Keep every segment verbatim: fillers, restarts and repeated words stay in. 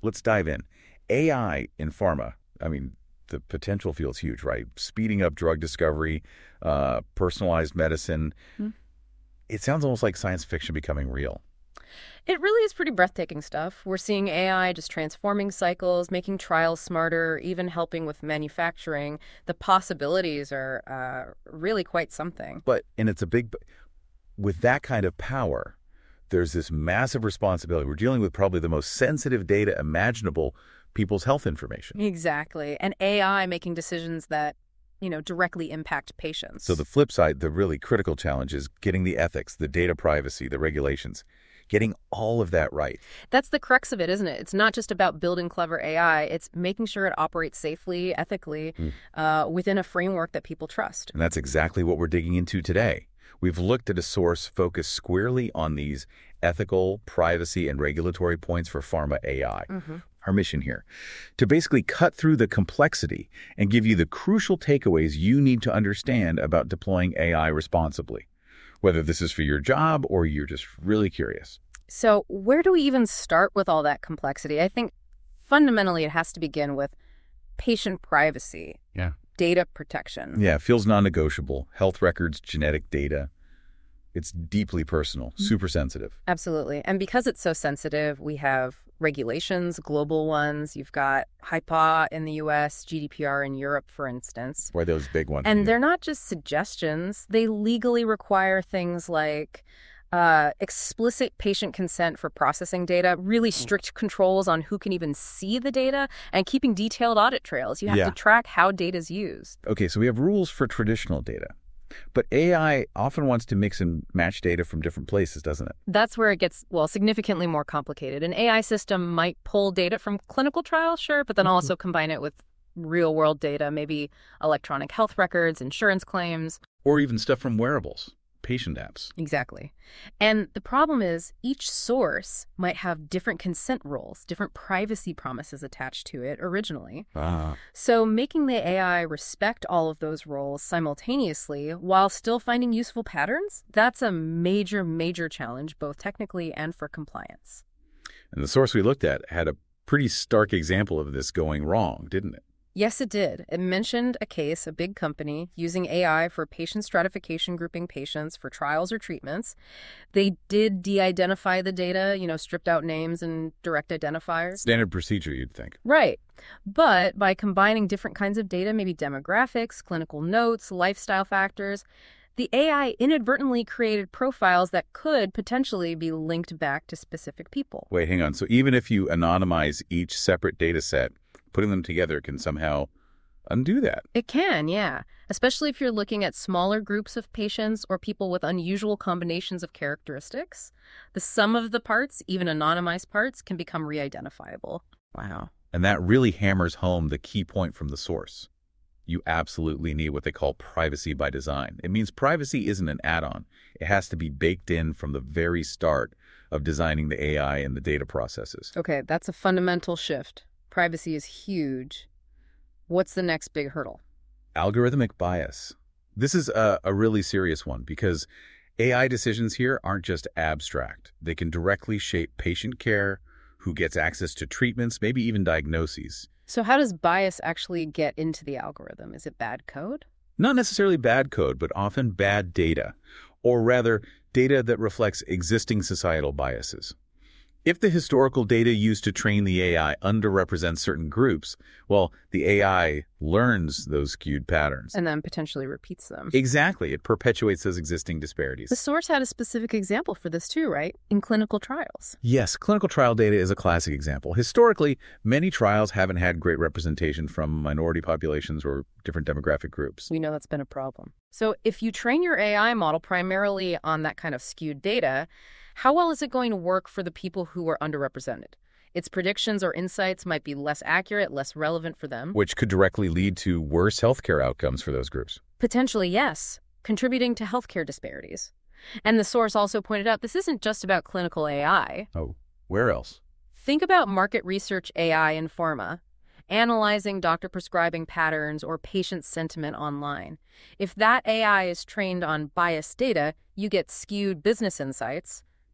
let's dive in. A I in pharma, I mean, the potential feels huge, right? Speeding up drug discovery, uh, personalized medicine. Hmm. It sounds almost like science fiction becoming real. It really is pretty breathtaking stuff. We're seeing A I just transforming cycles, making trials smarter, even helping with manufacturing. The possibilities are uh, really quite something. But, and it's a big, with that kind of power, there's this massive responsibility. We're dealing with probably the most sensitive data imaginable, people's health information. Exactly. And A I making decisions that, you know, directly impact patients. So the flip side, the really critical challenge is getting the ethics, the data privacy, the regulations, getting all of that right. That's the crux of it, isn't it? It's not just about building clever A I. It's making sure it operates safely, ethically, mm. uh, within a framework that people trust. And that's exactly what we're digging into today. We've looked at a source focused squarely on these ethical, privacy, and regulatory points for pharma A I. Mm-hmm. Our mission here, to basically cut through the complexity and give you the crucial takeaways you need to understand about deploying A I responsibly, whether this is for your job or you're just really curious. So where do we even start with all that complexity? I think fundamentally it has to begin with patient privacy. Yeah. Data protection. Yeah, it feels non-negotiable. Health records, genetic data. It's deeply personal, super sensitive. Absolutely. And because it's so sensitive, we have regulations, global ones. You've got HIPAA in the U S, G D P R in Europe, for instance. Why those big ones? And they're not just suggestions. They legally require things like uh, explicit patient consent for processing data, really strict controls on who can even see the data, and keeping detailed audit trails. You have Yeah. to track how data is used. Okay, so we have rules for traditional data. But A I often wants to mix and match data from different places, doesn't it? That's where it gets, well, significantly more complicated. An A I system might pull data from clinical trials, sure, but then also combine it with real-world data, maybe electronic health records, insurance claims. Or even stuff from wearables, patient apps. Exactly. And the problem is each source might have different consent rules, different privacy promises attached to it originally. Ah. So making the A I respect all of those roles simultaneously while still finding useful patterns, that's a major, major challenge, both technically and for compliance. And the source we looked at had a pretty stark example of this going wrong, didn't it? Yes, it did. It mentioned a case, a big company, using A I for patient stratification, grouping patients for trials or treatments. They did de-identify the data, you know, stripped out names and direct identifiers. Standard procedure, you'd think. Right. But by combining different kinds of data, maybe demographics, clinical notes, lifestyle factors, the A I inadvertently created profiles that could potentially be linked back to specific people. Wait, hang on. So even if you anonymize each separate data set, putting them together can somehow undo that. It can, yeah. Especially if you're looking at smaller groups of patients or people with unusual combinations of characteristics. The sum of the parts, even anonymized parts, can become re-identifiable. Wow. And that really hammers home the key point from the source. You absolutely need what they call privacy by design. It means privacy isn't an add-on. It has to be baked in from the very start of designing the A I and the data processes. Okay, that's a fundamental shift. Privacy is huge. What's the next big hurdle? Algorithmic bias. This is a, a really serious one because A I decisions here aren't just abstract. They can directly shape patient care, who gets access to treatments, maybe even diagnoses. So how does bias actually get into the algorithm? Is it bad code? Not necessarily bad code, but often bad data, or rather, data that reflects existing societal biases. If the historical data used to train the A I underrepresents certain groups, well, the A I learns those skewed patterns. And then potentially repeats them. Exactly. It perpetuates those existing disparities. The source had a specific example for this too, right? In clinical trials. Yes, clinical trial data is a classic example. Historically, many trials haven't had great representation from minority populations or different demographic groups. We know that's been a problem. So if you train your A I model primarily on that kind of skewed data, how well is it going to work for the people who are underrepresented? Its predictions or insights might be less accurate, less relevant for them. Which could directly lead to worse healthcare outcomes for those groups. Potentially, yes, contributing to healthcare disparities. And the source also pointed out this isn't just about clinical A I. Oh, where else? Think about market research A I in pharma, analyzing doctor prescribing patterns or patient sentiment online. If that A I is trained on biased data, you get skewed business insights,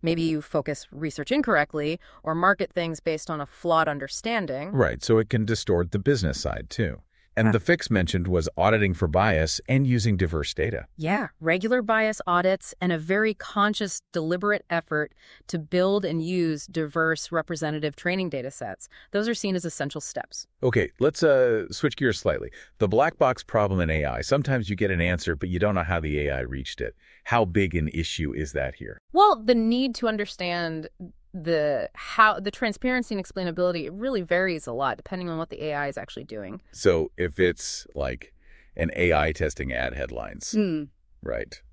Maybe you focus research incorrectly or market things based on a flawed understanding. Right, so it can distort the business side, too. And Yeah. the fix mentioned was auditing for bias and using diverse data. Yeah, regular bias audits and a very conscious, deliberate effort to build and use diverse representative training data sets. Those are seen as essential steps. Okay, let's uh, switch gears slightly. The black box problem in A I. Sometimes you get an answer, but you don't know how the A I reached it. How big an issue is that here? Well, the need to understand the how the transparency and explainability, it really varies a lot depending on what the A I is actually doing. So if it's like an A I testing ad headlines, Hmm. right,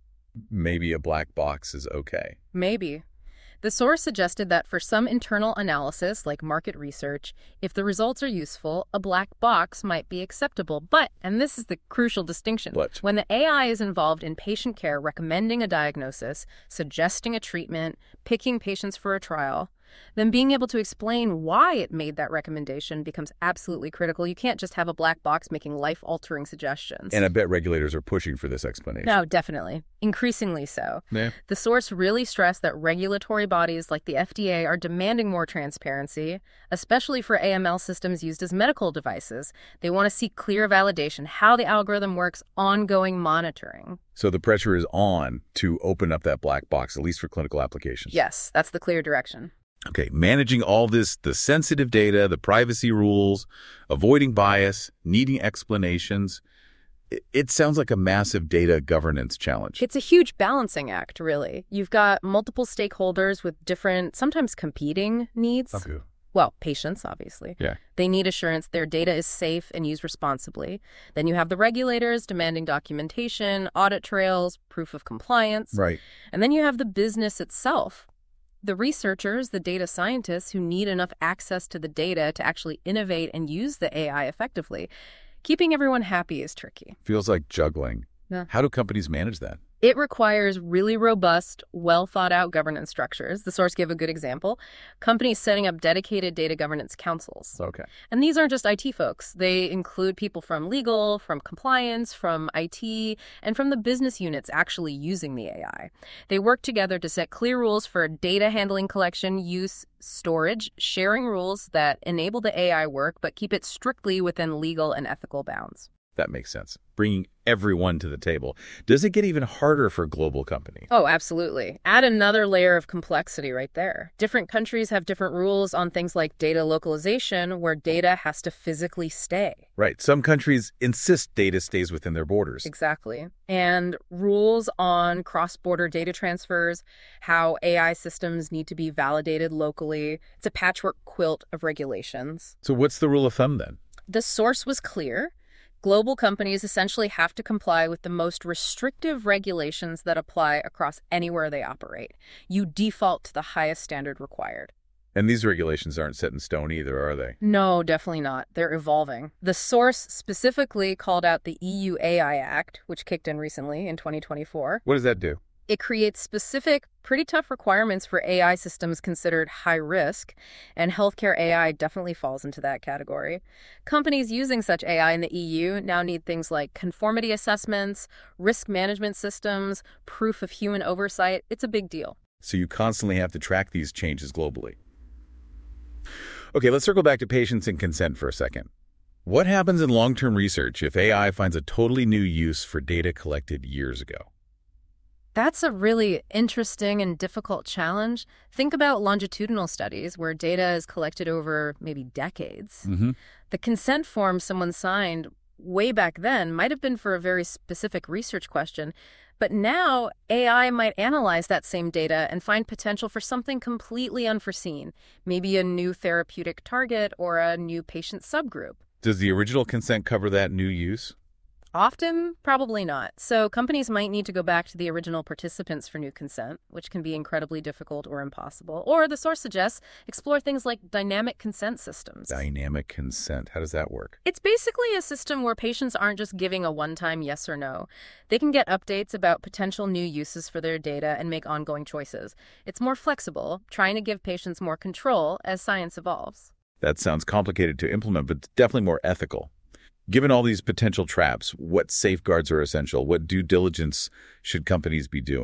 maybe a black box is okay. Maybe. The source suggested that for some internal analysis, like market research, if the results are useful, a black box might be acceptable. But, and this is the crucial distinction, What? when the A I is involved in patient care, recommending a diagnosis, suggesting a treatment, picking patients for a trial, then being able to explain why it made that recommendation becomes absolutely critical. You can't just have a black box making life-altering suggestions. And I bet regulators are pushing for this explanation. No, definitely. Increasingly so. Yeah. The source really stressed that regulatory bodies like the F D A are demanding more transparency, especially for A M L systems used as medical devices. They want to see clear validation, how the algorithm works, ongoing monitoring. So the pressure is on to open up that black box, at least for clinical applications. Yes, that's the clear direction. Okay, managing all this, the sensitive data, the privacy rules, avoiding bias, needing explanations. It, it sounds like a massive data governance challenge. It's a huge balancing act, really. You've got multiple stakeholders with different, sometimes competing needs. Okay. Well, patients, obviously. Yeah. They need assurance their data is safe and used responsibly. Then you have the regulators demanding documentation, audit trails, proof of compliance. Right. And then you have the business itself. The researchers, the data scientists who need enough access to the data to actually innovate and use the A I effectively. Keeping everyone happy is tricky. Feels like juggling. Yeah. How do companies manage that? It requires really robust, well-thought-out governance structures. The source gave a good example. Companies setting up dedicated data governance councils. Okay. And these aren't just I T folks. They include people from legal, from compliance, from I T, and from the business units actually using the A I. They work together to set clear rules for data handling, collection, use, storage, sharing rules that enable the A I work but keep it strictly within legal and ethical bounds. That makes sense. Bringing everyone to the table. Does it get even harder for a global company? Oh, absolutely. Add another layer of complexity right there. Different countries have different rules on things like data localization, where data has to physically stay. Right. Some countries insist data stays within their borders. Exactly. And rules on cross-border data transfers, how A I systems need to be validated locally. It's a patchwork quilt of regulations. So what's the rule of thumb then? The source was clear. Global companies essentially have to comply with the most restrictive regulations that apply across anywhere they operate. You default to the highest standard required. And these regulations aren't set in stone either, are they? No, definitely not. They're evolving. The source specifically called out the E U A I Act, which kicked in recently in twenty twenty-four. What does that do? It creates specific, pretty tough requirements for A I systems considered high risk, and healthcare A I definitely falls into that category. Companies using such A I in the E U now need things like conformity assessments, risk management systems, proof of human oversight. It's a big deal. So you constantly have to track these changes globally. Okay, let's circle back to patients and consent for a second. What happens in long-term research if A I finds a totally new use for data collected years ago? That's a really interesting and difficult challenge. Think about longitudinal studies where data is collected over maybe decades. Mm-hmm. The consent form someone signed way back then might have been for a very specific research question, but now A I might analyze that same data and find potential for something completely unforeseen, maybe a new therapeutic target or a new patient subgroup. Does the original consent cover that new use? Often, probably not. So companies might need to go back to the original participants for new consent, which can be incredibly difficult or impossible. Or, the source suggests, explore things like dynamic consent systems. Dynamic consent. How does that work? It's basically a system where patients aren't just giving a one-time yes or no. They can get updates about potential new uses for their data and make ongoing choices. It's more flexible, trying to give patients more control as science evolves. That sounds complicated to implement, but definitely more ethical. Given all these potential traps, what safeguards are essential? What due diligence should companies be doing?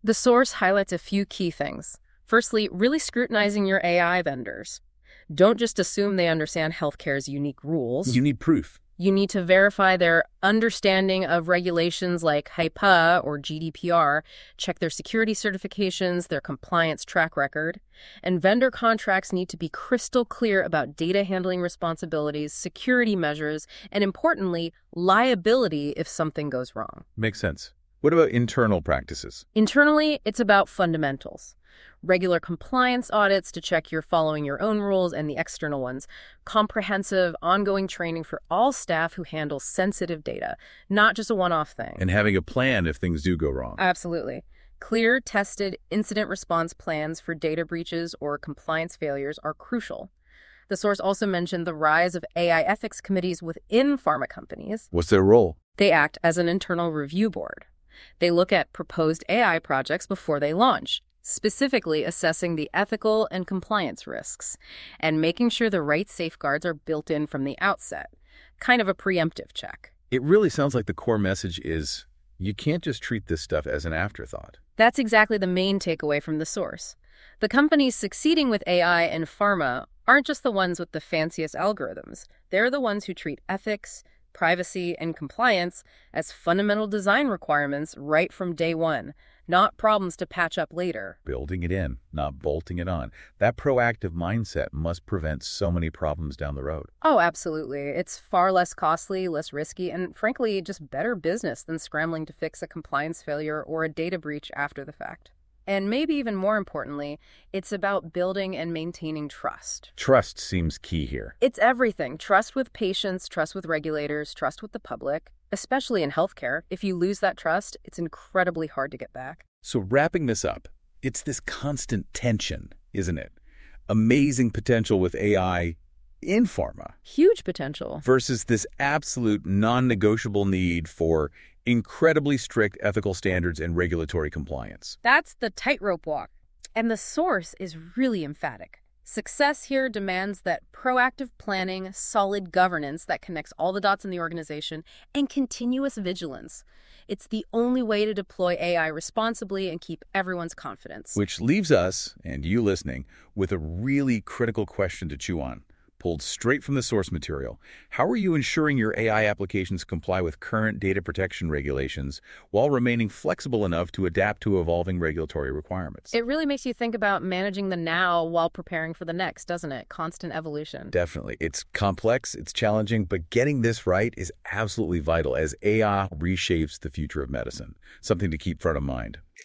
The source highlights a few key things. Firstly, really scrutinizing your A I vendors. Don't just assume they understand healthcare's unique rules. You need proof. You need to verify their understanding of regulations like HIPAA or G D P R, check their security certifications, their compliance track record, and vendor contracts need to be crystal clear about data handling responsibilities, security measures, and importantly, liability if something goes wrong. Makes sense. What about internal practices? Internally, it's about fundamentals. Regular compliance audits to check you're following your own rules and the external ones. Comprehensive, ongoing training for all staff who handle sensitive data, not just a one-off thing. And having a plan if things do go wrong. Absolutely. Clear, tested incident response plans for data breaches or compliance failures are crucial. The source also mentioned the rise of A I ethics committees within pharma companies. What's their role? They act as an internal review board. They look at proposed A I projects before they launch, specifically assessing the ethical and compliance risks, and making sure the right safeguards are built in from the outset. Kind of a preemptive check. It really sounds like the core message is you can't just treat this stuff as an afterthought. That's exactly the main takeaway from the source. The companies succeeding with A I and pharma aren't just the ones with the fanciest algorithms. They're the ones who treat ethics, privacy, and compliance as fundamental design requirements right from day one, not problems to patch up later. Building it in, not bolting it on. That proactive mindset must prevent so many problems down the road. Oh, absolutely. It's far less costly, less risky, and frankly, just better business than scrambling to fix a compliance failure or a data breach after the fact. And maybe even more importantly, it's about building and maintaining trust. Trust seems key here. It's everything. Trust with patients, trust with regulators, trust with the public, especially in healthcare. If you lose that trust, it's incredibly hard to get back. So wrapping this up, it's this constant tension, isn't it? Amazing potential with A I in pharma. Huge potential. Versus this absolute non-negotiable need for incredibly strict ethical standards and regulatory compliance. That's the tightrope walk. And the source is really emphatic. Success here demands that proactive planning, solid governance that connects all the dots in the organization, and continuous vigilance. It's the only way to deploy A I responsibly and keep everyone's confidence. Which leaves us, and you listening, with a really critical question to chew on. Pulled straight from the source material. How are you ensuring your A I applications comply with current data protection regulations while remaining flexible enough to adapt to evolving regulatory requirements? It really makes you think about managing the now while preparing for the next, doesn't it? Constant evolution. Definitely. It's complex, it's challenging, but getting this right is absolutely vital as A I reshapes the future of medicine. Something to keep front of mind.